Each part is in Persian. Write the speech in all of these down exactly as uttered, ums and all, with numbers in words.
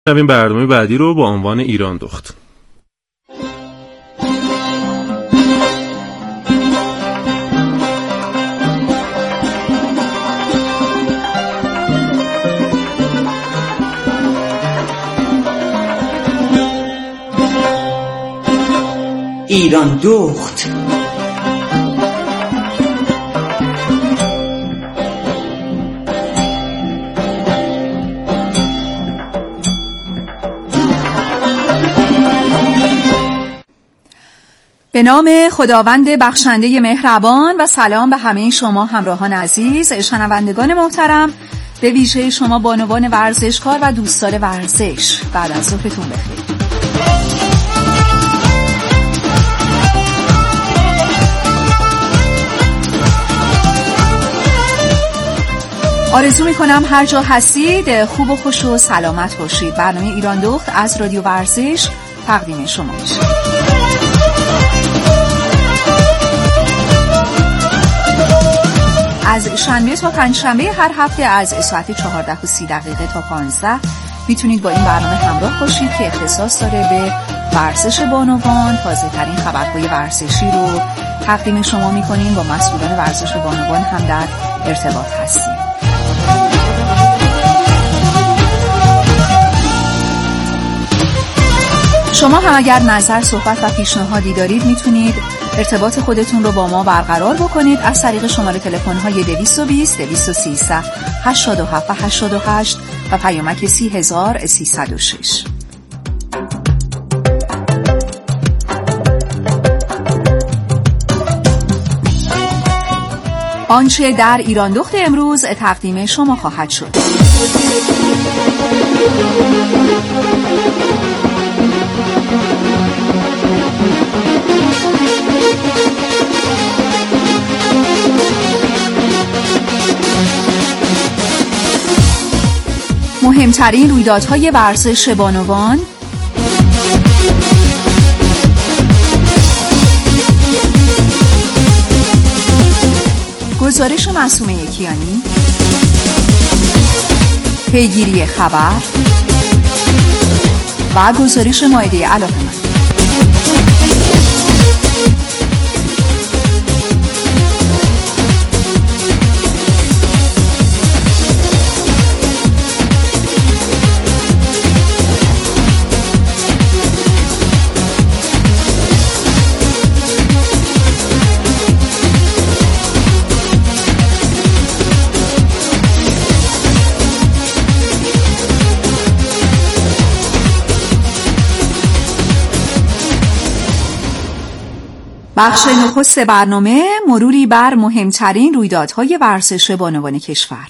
این برنامه بعدی رو با عنوان ایران دخت. ایران دخت. به نام خداوند بخشنده مهربان و سلام به همه شما همراهان عزیز، شنوندگان محترم، به ویژه شما بانوان ورزشکار و دوستان ورزش. بعد از ظهرتون بخیر. آرزو میکنم هر جا هستید خوب و خوش و سلامت باشید. برنامه ایران دخت از رادیو ورزش تقدیم شما میشه. از شنبه تا پنجشنبه هر هفته از ساعت چهارده و سی دقیقه تا پانزده میتونید با این برنامه همراه باشید که اختصاص داره به ورزش بانوان. تازه ترین خبرهای ورزشی رو تقدیم شما میکنیم. با مسئولان ورزش بانوان هم در ارتباط هستیم. شما هم اگر نظر، صحبت و پیشنهادی دارید میتونید ارتباط خودتون رو با ما برقرار بکنید از طریق شماره تلفن های دویست و بیست دویست و سیزده هشتاد و هفت هشتاد و هشت و پیامک سی هزار سیصد و شش. آنچه در ایران دخت امروز تقدیم شما خواهد شد: مهمترین رویدادهای ورزش بانوان، گزارش معصومه کیانی، پیگیری خبر و گزارش مائده علاقه‌مند. بخش نخست برنامه، مروری بر مهمترین رویدادهای ورزش بانوان کشور.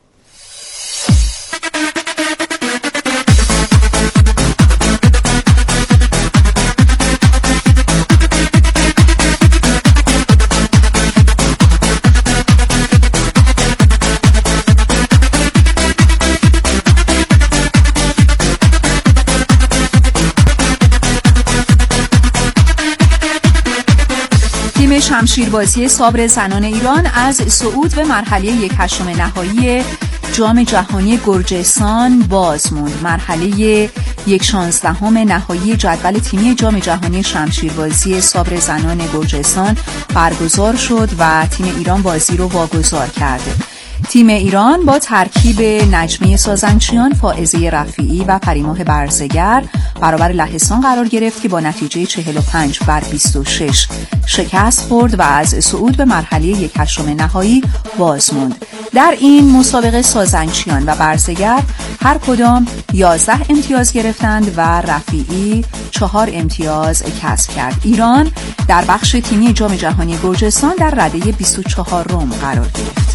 شمشیربازی سابر زنان ایران از صعود به مرحله یک هشتم نهایی جام جهانی گرجستان باز موند. مرحله یک شانزدهم نهایی جدول تیمی جام جهانی شمشیربازی سابر زنان گرجستان برگزار شد و تیم ایران بازی رو واگذار کرده. تیم ایران با ترکیب نجمه سازنچیان، فائزه رفیعی و پریماه برزگر برابر لهستان قرار گرفت که با نتیجه چهل و پنج بر بیست و شش شکست خورد و از صعود به مرحله یک هشتم نهایی باز موند. در این مسابقه سازنچیان و برزگر هر کدام یازده امتیاز گرفتند و رفیعی چهار امتیاز کسب کرد. ایران در بخش تیمی جام جهانی گرجستان در رده بیست و چهارم قرار گرفت.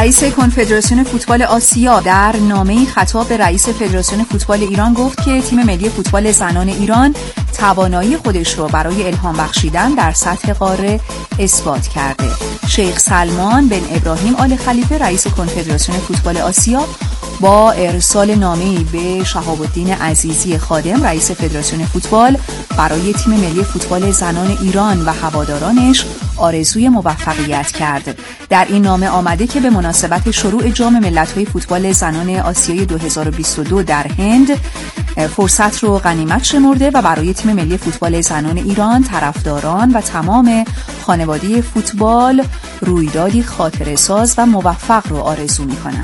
رئیس کنفدراسیون فوتبال آسیا در نامه‌ای خطاب به رئیس فدراسیون فوتبال ایران گفت که تیم ملی فوتبال زنان ایران توانایی خودش رو برای الهام بخشیدن در سطح قاره اثبات کرده. شیخ سلمان بن ابراهیم آل خلیفه رئیس کنفدراسیون فوتبال آسیا با ارسال نامه‌ای به شهاب الدین عزیزی خادم رئیس فدراسیون فوتبال برای تیم ملی فوتبال زنان ایران و هوادارانش آرزوی موفقیت کرد. در این نامه آمده که به مناسبت شروع جام ملت‌های فوتبال زنان آسیای دو هزار و بیست و دو در هند فرصت رو غنیمت شمرده و برای تیم ملی فوتبال زنان ایران، طرفداران و تمام خانواده فوتبال رویدادی خاطره‌ساز و موفق رو آرزو می‌کنم.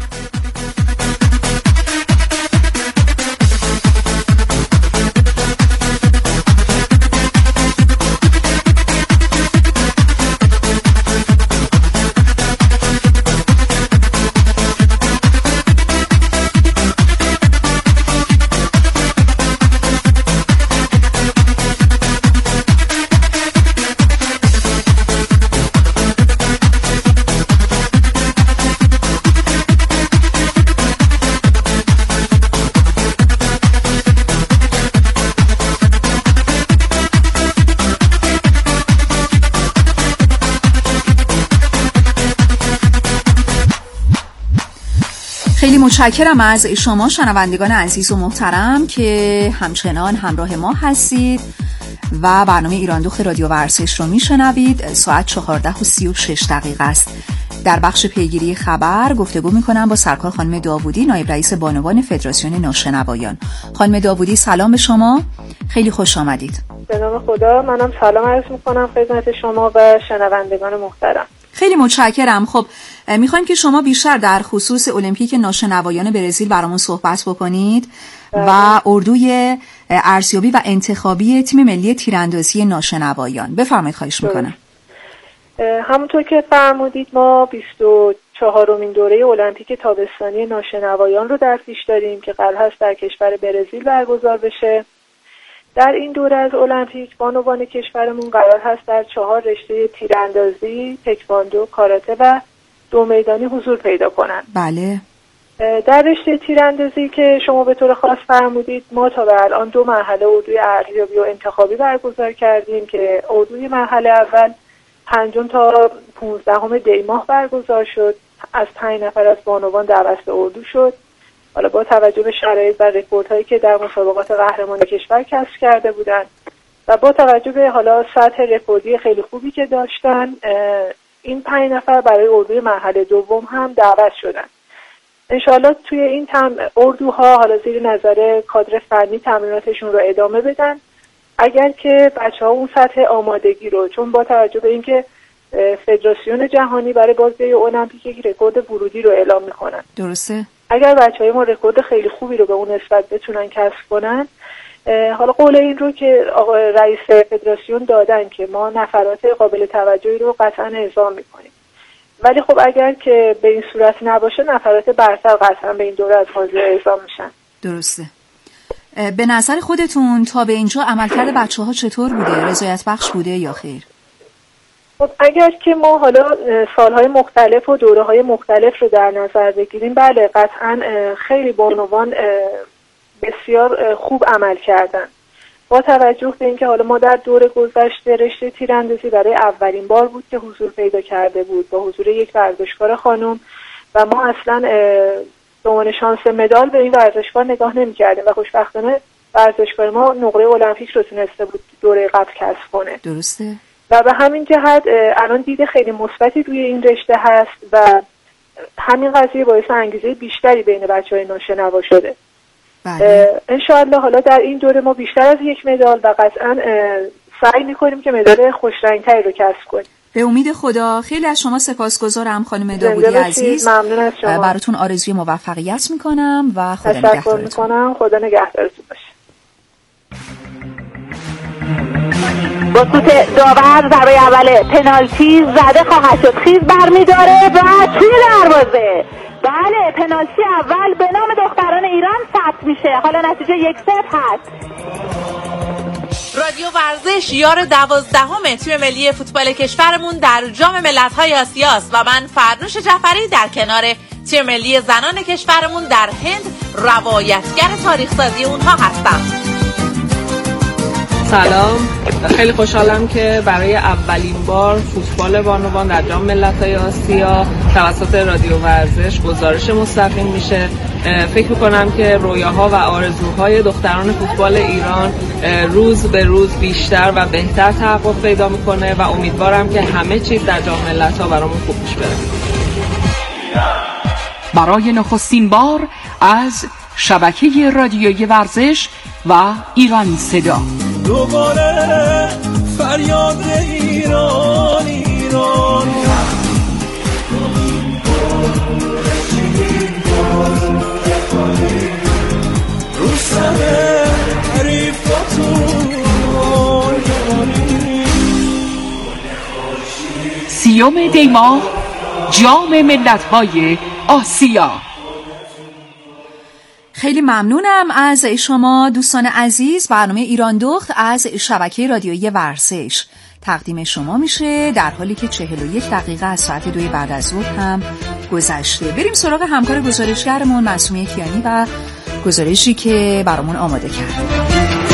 خیلی متشکرم از شما شنوندگان عزیز و محترم که همچنان همراه ما هستید و برنامه ایران دخت رادیو ورزش رو میشنوید. ساعت چهارده و سی و شش دقیقه است. در بخش پیگیری خبر گفتگو میکنم با سرکار خانم داوودی، نایب رئیس بانوان فدراسیون ناشنوایان. خانم داوودی سلام به شما، خیلی خوش آمدید. به نام خدا، منم سلام عرض میکنم خدمت شما و شنوندگان محترم. خیلی متشکرم. خب میخوایم که شما بیشتر در خصوص المپیک ناشنوایان برزیل برامون صحبت بکنید و اردوی ارزیابی و انتخابی تیم ملی تیراندازی ناشنوایان. بفرمایید، خواهش میکنم. همونطور که فرمودید ما بیست و چهارمین دوره المپیک تابستانی ناشنوایان رو در پیش داریم که قرار هست در کشور برزیل برگزار بشه. در این دوره از المپیک بانوان کشورمون قرار هست در چهار رشته تیراندازی، تکواندو، کاراته و دو میدانی حضور پیدا کنند. بله. در رشته تیراندازی که شما به طور خاص فرمودید، ما تا به الان دو مرحله اردوی ارزیابی و انتخابی برگزار کردیم که اردوی مرحله اول پنجم تا پانزدهم دی ماه برگزار شد. از پنج نفر از بانوان دعوت به اردو شد. حالا با توجه به شرایط و رکوردهایی که در مسابقات قهرمان کشور کسب کرده بودند و با توجه به حالا سطح رکوردی خیلی خوبی که داشتن، این پنج نفر برای اردوی مرحله دوم هم دعوت شدن. انشالله توی این تم اردوها حالا زیر نظر کادر فنی تمریناتشون رو ادامه بدن. اگر که بچه‌ها اون سطح آمادگی رو، چون با توجه به اینکه فدراسیون جهانی برای بازی المپیک یک رکورد ورودی رو اعلام میکنن، درسته، اگر بچه‌های ما رکورد خیلی خوبی رو به اون نسبت بتونن کسب کنن، حالا قول این رو که آقای رئیس فدراسیون دادن که ما نفرات قابل توجهی رو قطعا اعزام میکنیم. ولی خب اگر که به این صورت نباشه، نفرات برتر قطعا به این دوره از حاضر اعزام میشن. درسته. به نظر خودتون تا به اینجا عملکرد بچه‌ها چطور بوده؟ رضایت بخش بوده یا خیر؟ خب اگر که ما حالا سالهای مختلف و دوره‌های مختلف رو در نظر بگیریم، بله قطعا خیلی بانوان بسیار خوب عمل کردن. با توجه به اینکه حالا ما در دور گذشته رشته تیراندازی برای اولین بار بود که حضور پیدا کرده بود با حضور یک ورزشکار خانم و ما اصلا به عنوان شانس مدال به این ورزشکار نگاه نمی‌کردیم و خوشبختانه ورزشکار ما نقره المپیک رو تونسته بود دوره قبل کسب کنه. درسته. و به همین جهت الان دید خیلی مثبتی روی این رشته هست و همین قضیه باعث انگیزه بیشتری بین بچه‌های ناشنوا شده. بله. انشاءالله حالا در این دوره ما بیشتر از یک مدال و قطعا سعی می‌کنیم که مدال خوشرنگ‌تری رو کسب کنیم. به امید خدا. خیلی از شما سپاسگزارم خانم داوودی عزیز. ممنون از شما. براتون آرزوی موفقیت می‌کنم و خدا نگهدارتون. تشکر می‌کنم. خدا نگهدارتون باشه. با سوت داور ضربه اول پنالتی زده خواهد شد. خیز برمی‌داره و توی دروازه. بله، پنالتی اول به نام دختران ایران ثبت میشه. حالا نتیجه یک صفر هست. رادیو ورزش یار دوازدهم تیم ملی فوتبال کشورمون در جام ملت‌های آسیاست و من فرنوش جعفری در کنار تیم ملی زنان کشورمون در هند روایتگر تاریخ‌سازی اونها هستم. سلام، خیلی خوشحالم که برای اولین بار فوتبال بانوان در جام ملت‌های آسیا توسط رادیو ورزش گزارش مستقیم میشه. فکر میکنم که رویاها و آرزوهای دختران فوتبال ایران روز به روز بیشتر و بهتر تحقق پیدا میکنه و امیدوارم که همه چیز در جام ملت‌ها برامون خوب پیش بره. برای نخستین بار از شبکه رادیویی ورزش و ایران صدا دوباره فریاد ایران ایران رو سمه حریفتون سیوم دیماه جام ملت‌های آسیا. خیلی ممنونم از شما دوستان عزیز. برنامه ایران دخت از شبکه رادیویی ورزش تقدیم شما میشه در حالی که چهل و یک دقیقه از ساعت دوی بعد از ظهر هم گذشته. بریم سراغ همکار گزارشگرمون معصومه کیانی و گزارشی که برامون آماده کرد.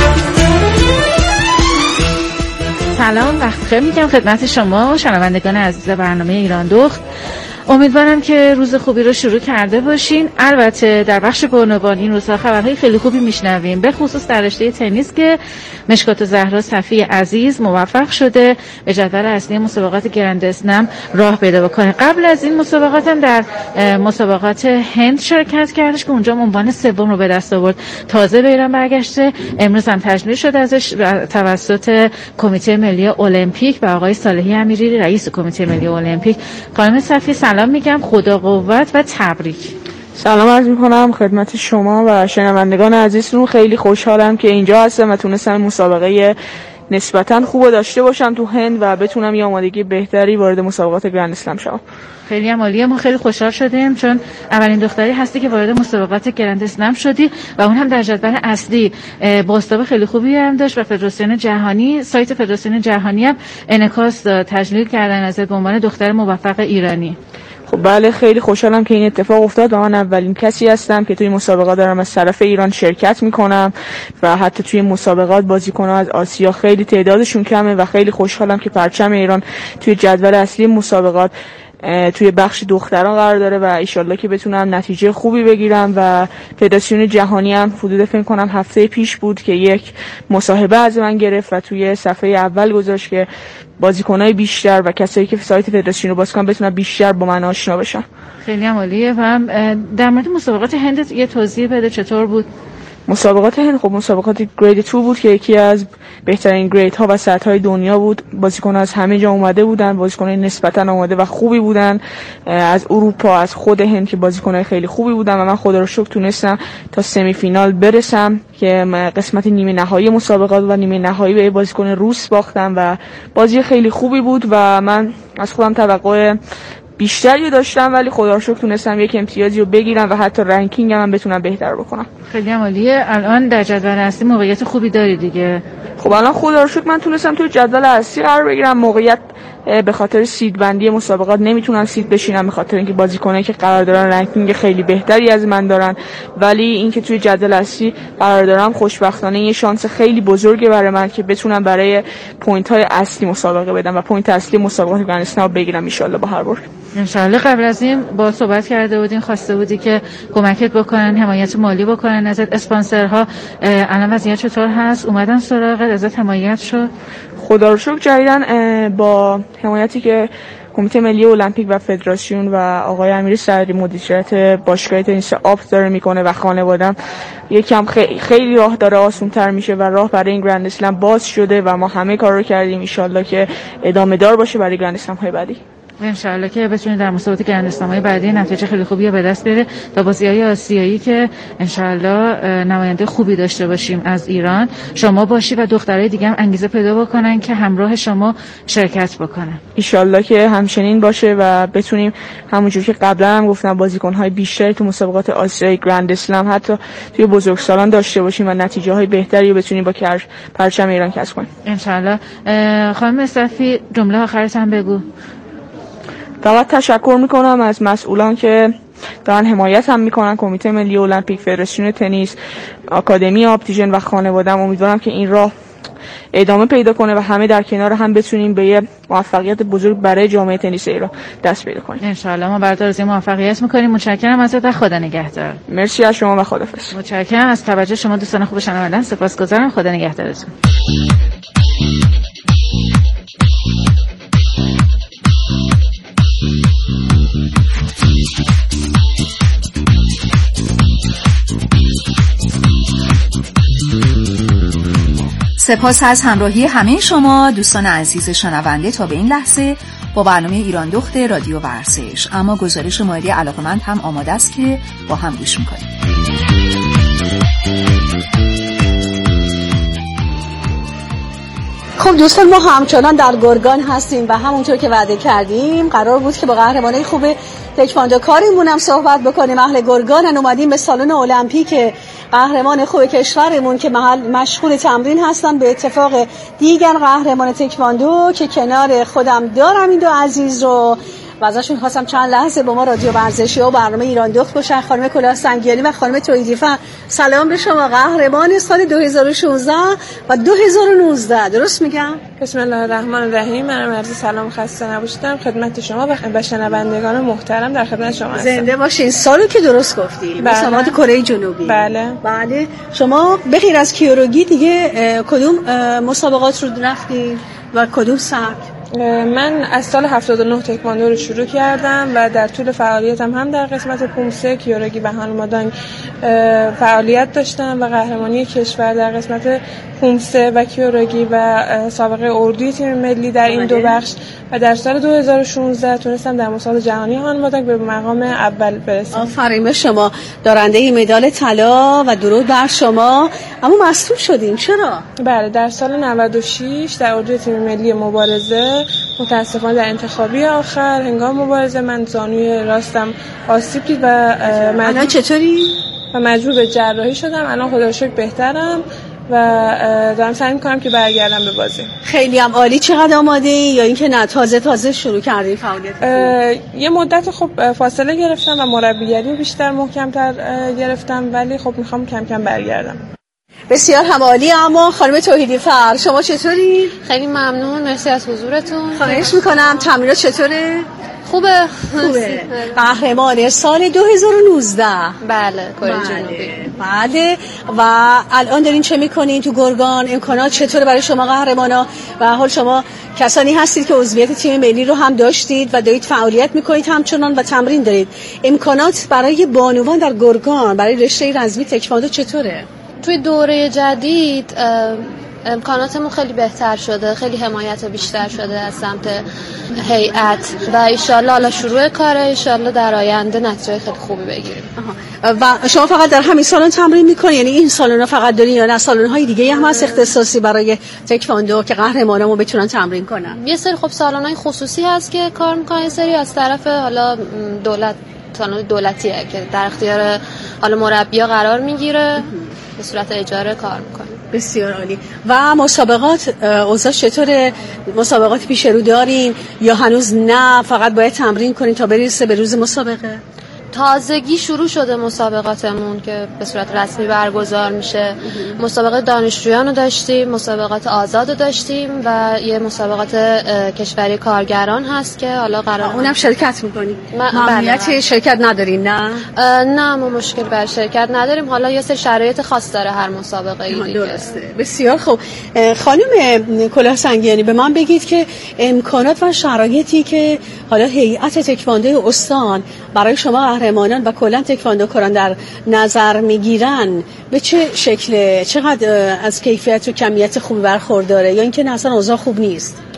سلام، وقت بخیر میگم خدمت شما شنوندگان عزیز برنامه ایران دخت. امیدوارم که روز خوبی رو شروع کرده باشین. البته در بخش بانوان این روزها خبرهای خیلی خوبی میشنویم، به خصوص در رشته تنیس که مشکات زهرا صفی عزیز موفق شده به جدول اصلی مسابقات گرند اسلم راه پیدا بکنه. قبل از این مسابقات هم در مسابقات هند شرکت کردش که اونجا عنوان سوم رو به دست آورد. تازه به ایران برگشته، امروز هم تجلیل شد ازش توسط کمیته ملی المپیک و آقای صالحی امیری رئیس کمیته ملی المپیک. خانم صفی سلام میگم، خدا قوت و تبریک. سلام عرض میکنم خدمت شما و شنوندگان عزیزتون. خیلی خوشحالم که اینجا هستم و تونستم مسابقه نسبتاً خوب داشته باشم تو هند و بتونم یه آمادگی بهتری وارد مسابقات گرند اسلم شم. خیلی عالیه، ما خیلی خوشحال شدیم چون اولین دختری هستی که وارد مسابقات گرند اسلم شدی و اون هم در جدول اصلی. بازتاب خیلی خوبی هم داشت و فدراسیون جهانی، سایت فدراسیون جهانی هم انعکاس داد، تجلیل کردن ازت به عنوان دختر موفق ایرانی. خب بله، خیلی خوشحالم که این اتفاق افتاد و من اولین کسی هستم که توی مسابقات دارم از طرف ایران شرکت میکنم و حتی توی مسابقات بازیکن‌ها از آسیا خیلی تعدادشون کمه و خیلی خوشحالم که پرچم ایران توی جدول اصلی مسابقات توی بخش دختران قرار داره و ایشالله که بتونم نتیجه خوبی بگیرم. و فدراسیون جهانی هم حدود فکر کنم هفته پیش بود که یک مصاحبه از من گرفت و توی صفحه اول گذاشت که بازیکنای بیشتر و کسایی که سایت فدراسیون رو باز کنن بتونن بیشتر با من آشنا بشن. خیلی عالیه. و در مورد مسابقات هند یه توضیح بده، چطور بود؟ مسابقات هند خب مسابقات گرید دو بود که یکی از بهترین گرید ها و سطح های دنیا بود. بازیکن‌ها از همه جا اومده بودن، بازیکن‌های نسبتاً اومده و خوبی بودن از اروپا، از خود هند که بازیکن‌های خیلی خوبی بودن و من خدا رو شکر تونستم تا سمی فینال برسم که قسمت نیمه نهایی مسابقات و نیمه نهایی به بازیکن روس باختم و بازی خیلی خوبی بود و من از خودم توقع بیشتری داشتم ولی خدا رو شکر تونستم یک امتیازی رو بگیرم و حتی رنکینگ هم بتونم بهتر بکنم. خیلی عالیه. الان در جدول اصلی موقعیت خوبی داری دیگه. خب الان خدا رو شکر من تونستم توی جدول اصلی قرار بگیرم. موقعیت به خاطر سید بندی مسابقات نمیتونم سید بشینم به خاطر اینکه بازیکنایی که قرار دارن رنکینگ خیلی بهتری از من دارن، ولی اینکه توی جدول اصلی قرار دارم خوشبختانه یه شانس خیلی بزرگه برای من که بتونم برای پوینت های اصلی مسابقه بدم و پوینت اصلی مسابقات گرند اسلم رو بگیرم ان شاءالله با هر بار. ان شاءالله. قبل از این با صحبت کرده بودین، خواسته بودی که کمکت بکنن، حمایت مالی بکنن ازت، اسپانسرها. الان وضعیت چطور هست؟ اومدن سراغت، ازت حمایت شد؟ خدا رو شکر جدیداً با حمایتی که کمیته ملی المپیک و فدراسیون و آقای امیری صدری مدیریت باشگاه تنیس آب داره میکنه و خانواده‌ام یکم خیلی خیلی راه داره آسان‌تر میشه و راه برای این گرند اسلم باز شده و ما همه کار رو کردیم ان شاءالله که ادامه دار باشه برای گرند اسلم های بعدی. ان شاء الله که بتونید در مسابقات گرند اسلام‌های بعدی نتیجه خیلی خوبی به دست بیاره تا بازی‌های آسیایی که ان شاء الله نماینده خوبی داشته باشیم از ایران شما باشی و دخترای دیگه هم انگیزه پیدا بکنن که همراه شما شرکت بکنن. ان شاء الله که همچنین باشه و بتونیم همونجوری که قبلا هم گفتم بازیکن‌های بیشتری تو مسابقات آسیایی گرند اسلم حتی توی بزرگسالان داشته باشیم و نتیجه‌های بهتری رو بتونیم با پرچم ایران کسب کنیم ان شاء الله. خانم صفی جمله آخرت هم بگو. فقط تشکر میکنم از مسئولان که دارن حمایت هم میکنن، کمیته ملی المپیک، فدراسیون تنیس، آکادمی آپتیژن و خانواده‌ام. امیدوارم که این راه ادامه پیدا کنه و همه در کنار هم بتونیم به یه موفقیت بزرگ برای جامعه تنیس ایران دست پیدا کنیم ان شاء الله. ما برات آرزوی موفقیت میکنیم. متشکرم ازت و خدا نگهدار. مرسی از شما و خداحافظ. متشکرم از توجه شما دوستان خوب شنوندگان. سپاسگزارم. خدا نگهدارتون. سپاس از همراهی همه شما دوستان عزیز شنونده تا به این لحظه با برنامه ایران دخت رادیو ورزش. اما گزارش مورد علاقمند هم آماده است که با هم گوش میکنیم. خب دوستان ما همچنان در گرگان هستیم و همونطور که وعده کردیم قرار بود که با قهرمانای خوب تکواندو کاریمون هم صحبت بکنیم. اهل گرگان اومدیم به سالن المپیک قهرمان خوب کشورمون که محل مشغول تمرین هستن به اتفاق دیگر قهرمان تکواندو که کنار خودم دارم این دو عزیز رو و ازشون خواستم چند لحظه با ما رادیو ورزشی و برنامه ایران دخت باشن. خانم کلاه سنگیانی و خانم توحیدی‌فر، سلام به شما. قهرمان سال دو هزار و شانزده و دو هزار و نوزده درست میگم؟ بسم الله الرحمن الرحیم. من عرض سلام خسته نباشید خدمت شما و شنوندگان محترم در خدمت شما هستم. زنده باشین. سالو که درست گفتی مسابقات کره جنوبی. بله بله. شما بغیر از کیوروگی دیگه کدوم مسابقات رو رفتید و کدوم سبک؟ من از سال هفتاد و نه تکواندو رو شروع کردم و در طول فعالیتم هم در قسمت پومسه، کیوروگی و هانمادانگ فعالیت داشتم و قهرمانی کشور در قسمت پومسه و کیوروگی و سابقه اردوی تیم ملی در این دو بخش و در سال دو هزار و شانزده تونستم در مسابقات جهانی هانمادانگ به مقام اول برسم. آفرین به شما. دارنده مدال طلا و درود بر شما. اما مصدوم شدین چرا؟ بله در سال نود و شش در اردوی تیم ملی مبارزه متاسفانه در انتخابی آخر هنگام مبارزه من زانوی راستم آسیب دید و الان چطوری؟ و مجبور به جراحی شدم. الان خدا رو شکر بهترم و دارم سعی می‌کنم که برگردم به بازی. خیلی هم عالی. چقدر آماده ای یا اینکه نه تازه تازه شروع کردی فعالیت؟ یه مدت خب فاصله گرفتم و مربیگری بیشتر محکم‌تر گرفتم ولی خب می‌خوام کم کم برگردم. بسیار هم عالی. اما خانم توحیدی‌فر شما چطوری؟ خیلی ممنون. مرسی از حضورتون. خواهش می‌کنم. تمرینات چطوره؟ خوبه. خوبه. قهرمان سال دو هزار و نوزده. بله کره جنوبی. بله. و الان دارین چه میکنین تو گرگان؟ امکانات چطوره برای شما قهرمانا؟ و حال شما کسانی هستید که عضویت تیم ملی رو هم داشتید و دارید فعالیت میکنید همچنان و تمرین دارید. امکانات برای بانوان در گرگان برای رشته رزمی تکواندو چطوره؟ توی دوره جدید امکاناتمون خیلی بهتر شده، خیلی حمایت بیشتر شده از سمت هیئت و ایشالله حالا شروع کاره، ایشالله در آینده نتیجه خیلی خوبی بگیریم. و شما فقط در همین سالن تمرین میکنید؟ یعنی این سالن فقط دارین یا نه سالن‌های دیگه هم هست اختصاصی برای تکواندو که قهرمانامون بتونن تمرین کنن؟ یه سری خب سالن‌های خصوصی هست که کار میکنن، یه سری از طرف حالا دولت سالن دولتیه که در اختیار حالا مربی‌ها قرار میگیره، به صورت اجاره کار میکنه. بسیار عالی. و مسابقات اوضاع چطوره؟ مسابقات پیش رو دارین یا هنوز نه فقط باید تمرین کنین تا برسه به روز مسابقه؟ تازگی شروع شده مسابقاتمون که به صورت رسمی برگزار میشه. مسابقات دانشجویان رو داشتیم، مسابقات آزاد رو داشتیم و یه مسابقات کشوری کارگران هست که حالا قرار اونم شرکت میکنیم. ممنوعیت شرکت ندارین نه؟ نه ما مشکل بر شرکت نداریم. حالا یه سری شرایط خاص داره هر مسابقه ای دیگه. درسته. بسیار خوب. خانم کلاه سنگیانی به من بگید که امکانات و شرایطی که حالا هیئت تکواندو استان برای شما قهرمانان و کلا تکواندوکاران در نظر میگیرن به چه شکله؟ چقدر از کیفیت و کمیت خوبی برخورداره یا اینکه اصلا اوضاع خوب نیست؟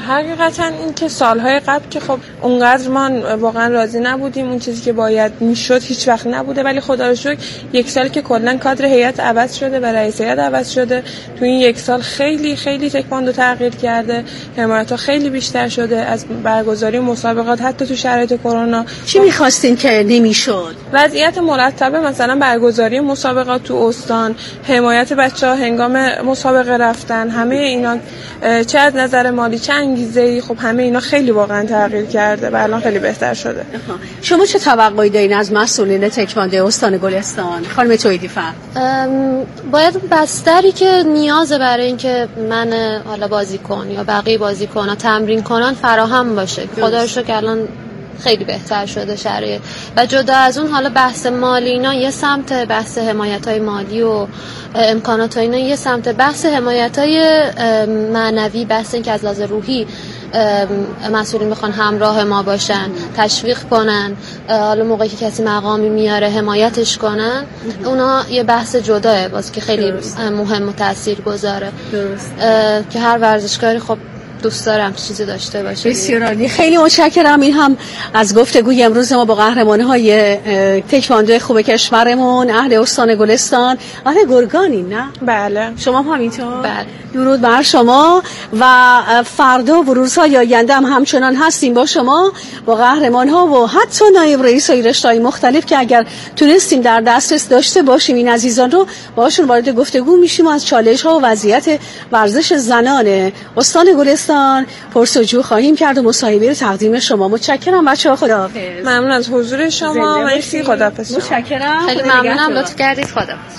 حقیقتا این که سالهای قبل که خب اونقدر ما واقعا راضی نبودیم، اون چیزی که باید میشد هیچ وقت نبوده، ولی خدا رو شکر یک سال که کلا کادر هیئت عوض شده و رئیس هیئت عوض شده، تو این یک سال خیلی خیلی تکواندو تغییر کرده، حمایت‌ها خیلی بیشتر شده از برگزاری مسابقات حتی تو شرایط کرونا. چی می‌خواستین که نمیشد؟ وضعیت مرتبه، مثلا برگزاری مسابقات تو استان، حمایت بچه‌ها هنگام مسابقه رفتن، همه اینا چه از نظر مالی چه انگیزه‌ای، خب همه اینا خیلی واقعا تغییر کرده و الان خیلی بهتر شده. شما چه توقعی دارین از مسئولین تکواندو استان گلستان؟ خانم توحیدی فر، باید بستری که نیازه برای اینکه من حالا بازیکن یا بقیه بازیکن‌ها تمرین کنن فراهم باشه. خدا رو شکر الان خیلی بهتر شده شرایط و جدا از اون حالا بحث مالی اینا یه سمت، بحث حمایت‌های مالی و امکانات اینا یه سمت، بحث حمایت‌های معنوی، بحث این که از لحاظ روحی مسئولین میخوان همراه ما باشن، تشویق کنن، حالا موقعی که کسی مقامی میاره حمایتش کنن، اونا یه بحث جداه باز که خیلی درست. مهم و تاثیرگذاره که هر ورزشکاری خب دوست دارم چیزی داشته باشه. بسیار عالی، خیلی متشکرم. این هم از گفتگوی امروز ما با قهرمان‌های تکواندو خوب کشورمون، اهل استان گلستان، اهل گرگانی. نه بله، شما هم همینطور؟ بله. درود بر شما و فردا و روزهای آینده هم همچنان هستیم با شما، با قهرمان‌ها و حتی نایب رئیس های رشته‌های مختلف که اگر تونستیم در دسترس داشته باشیم این عزیزان رو باشون وارد گفتگو میشیم و از چالش‌ها و وضعیت ورزش زنان استان گلستان پرسجو خواهیم کرد و مصاحبه رو تقدیم شما. متشکرم بچه‌ها، خداحافظ. ممنون از حضور شما. مرسی، خداحافظ. متشکرم، خیلی ممنونم، لطف کردید. خداحافظ.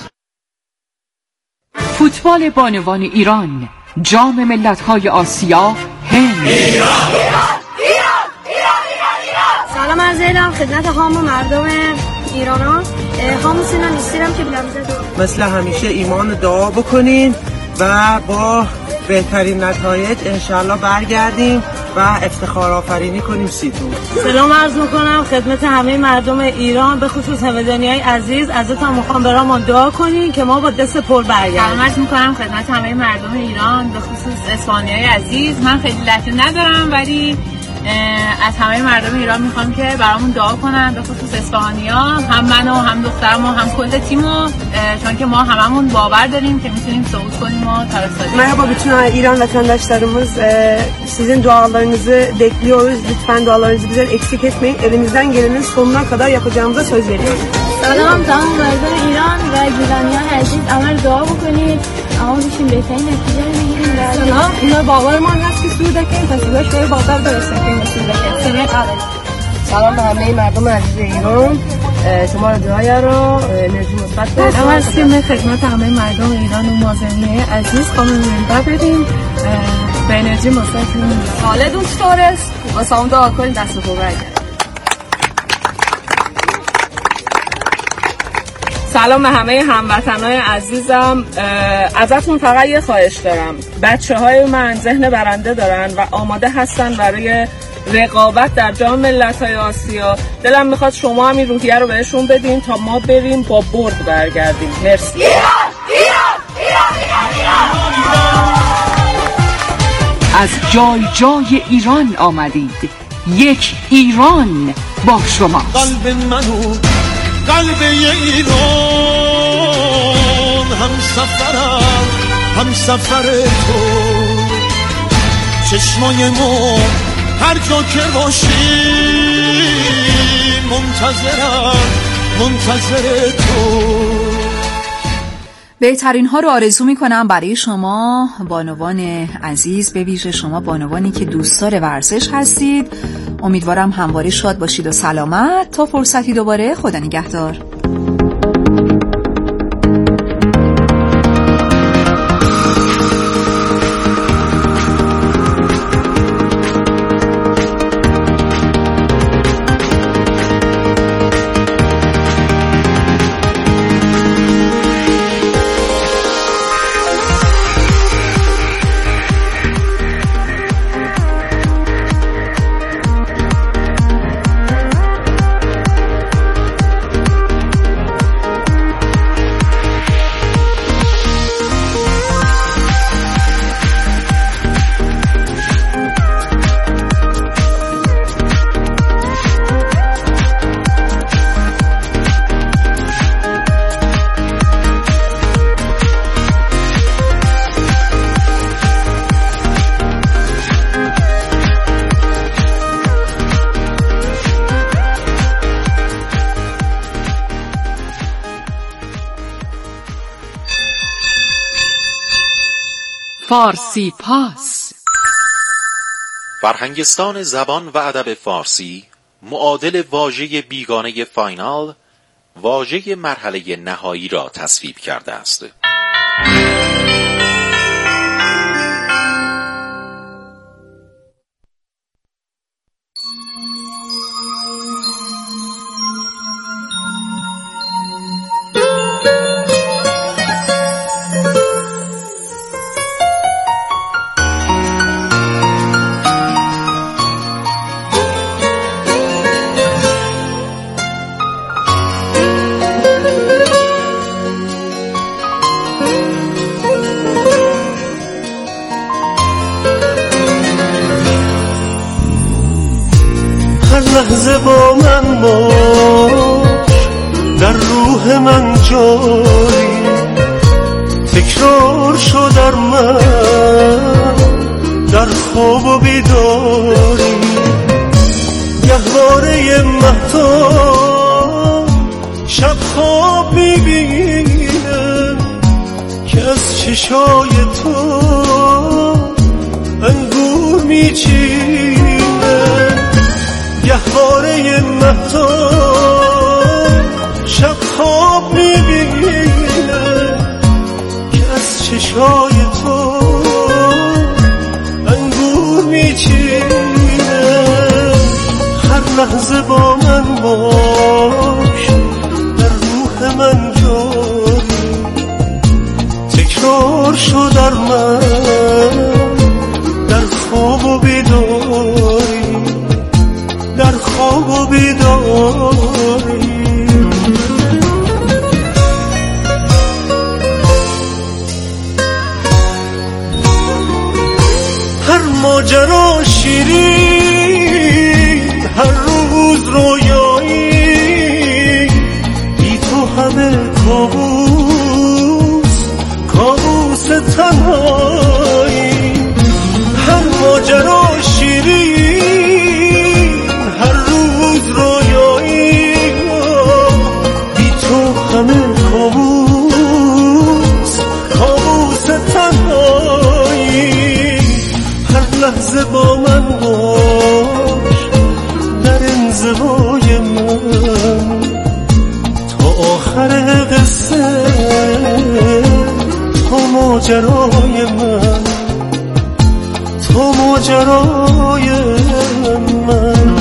فوتبال بانوان ایران، جام ملت‌های آسیا، هند. ایران سلام عرض ادب خدمت خام و مردم ایران ها. خامو سینا نیستیرم که بلمزه دو مثل همیشه ایمان دعا بکنین و با بهترین نتایج انشالله برگردیم و افتخار آفرینی کنیم سیتون. سلام عرض میکنم خدمت همه مردم ایران، به خصوص همدانیای عزیز. ازتون میخوام برامون دعا کنین که ما با دست پر برگردیم. سلام عرض میکنم خدمت همه مردم ایران، به خصوص اسپانیای عزیز. من خیلی لحظه ندارم ولی از همه مردم ایران میخوام که برامون دعا کنن، به خصوص اسپانیا، هم من و هم دخترم و هم کل تیمو، چون که ما هممون باور داریم که میتونیم صعود کنیم و ترساییم. Merhaba bütün İran vatandaşlarımız, sizin dualarınızı bekliyoruz. Lütfen dualarınızı bize eksik etmeyin. Elimizden gelenin sonuna kadar yapacağımıza söz veriyoruz. سلام تمام مردم ایران و گیلانیان عزیز، عمل دعا بکنید اما بشیم بهترین نتیجه رو بگیریم. سلام، اینا باورمان هست که سعودکیم، پس باش باید باور برسیم که سعودکیم. سلام قابل. سلام به همه مردم عزیز ایران، شما رو دعایا رو انرژی مثبت بدید. اول سیم خدمت همه مردم ایران و مازنیه عزیز خانم منبع بدیم به انرژی مثبت. حالتون چطوره است؟ واسه اون دعا کنید دست رو برگرد. سلام به همه هموطنای عزیزم، ازتون فقط یه خواهش دارم. بچه های من ذهن برنده دارن و آماده هستن برای رقابت در جام ملت‌های آسیا. دلم میخواد شما هم این روحیه رو بهشون بدین تا ما بریم با برد برگردیم. مرسی. ایران! ایران! ایران! ایران! ایران! از جای جای ایران آمدید، یک ایران با شما. قلب منو قلب ایران، هم سفرم هم سفر تو، چشمای ما هر جا که باشی منتظرم منتظر تو. بهترین ها رو آرزو می کنم برای شما بانوان عزیز، به ویژه شما بانوانی که دوستدار ورزش هستید. امیدوارم همواره شاد باشید و سلامت. تا فرصتی دوباره، خدا نگهدار. فارسی پاس. فرهنگستان زبان و ادب فارسی معادل واژه بیگانه فاینال، واژه مرحله نهایی را تصویب کرده است. لحظه با من باش، در روح من جاری، تکرار شد در من در خواب و بیداری. گهواره مهتاب شب خواب میبینه که از چشای تو انگور میچینه. گهواره مهتاب شب خواب میبینه که از چشای تو انگور میچینه. هر لحظه با من باش، در روح من جاری، تکرار شد در من در خواب و بیداری، در خواب و بیداری. هر ماجرا شیرین، هر روز رویایی، بی تو همه کابوس، کابوس تنهایی. هر ماجرا شیرین، هر روز رویایی، بی تو همه کابوس، کابوس تنهایی. هر لحظه با من باش، در انزوای من، تا آخر قصه، تا ماجرای من، تا ماجرای من.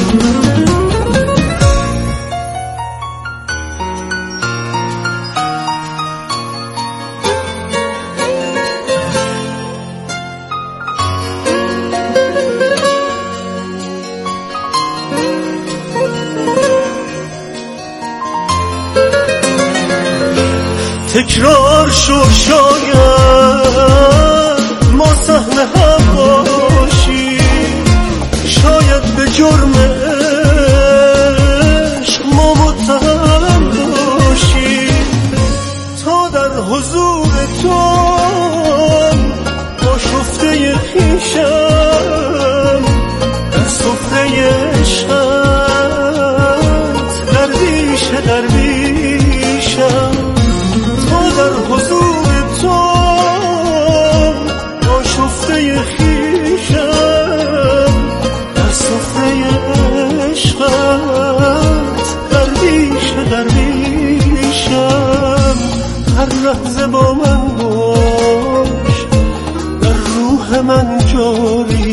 تکرار شو شاید ما سهم هم باشی، شاید به جرم عشق ما متهم باشی. تا در حضور تو آشفته خویشم، در سفره عشقت درویش درویشم. در حضور تو آشفته خویشم، در سفره عشقت درویش درویشم. هر لحظه با من باش، در روح من جاری،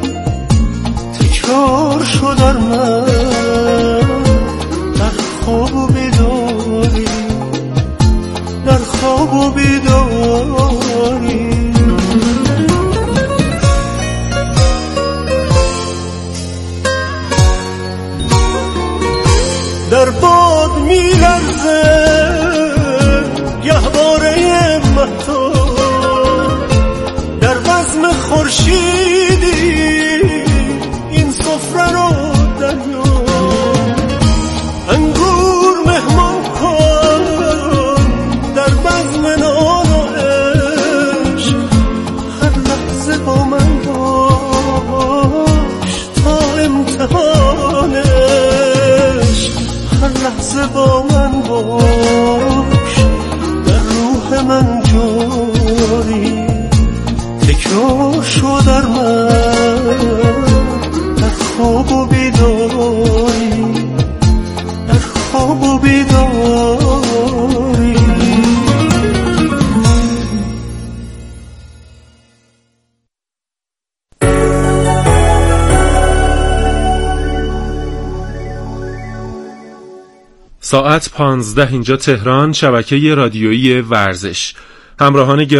تکرار شد در من در خواب و بیداری، در خواب و بیداری. در باد میلرزه گهواره مهتاب، در بزم خورشیدی این سفره رو دریا. انگور مهمان کن در بزم نان و عشق، هر لحظه با من باش تا امتحانش. هر لحظه با من باش، در روح من جاری، تکرار پیدا شو در من، در خواب و بیداری، در خواب و بیداری. ساعت پانزده اینجا تهران، شبکه رادیویی ورزش. همراهان